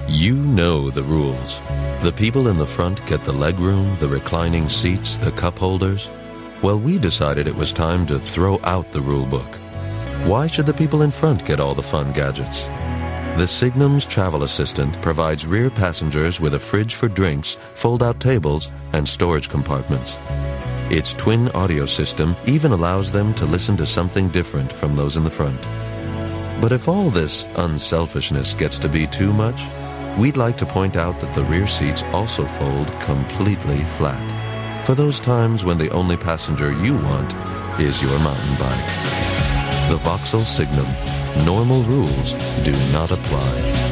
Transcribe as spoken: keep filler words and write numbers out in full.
You know the rules. The people in the front get the legroom, the reclining seats, the cup holders. Well, we decided it was time to throw out the rule book. Why should the people in front get all the fun gadgets? The Signum's Travel Assistant provides rear passengers with a fridge for drinks, fold-out tables, and storage compartments. Its twin audio system even allows them to listen to something different from those in the front. But if all this unselfishness gets to be too much, we'd like to point out that the rear seats also fold completely flat, for those times when the only passenger you want is your mountain bike. The Vauxhall Signum. Normal rules do not apply.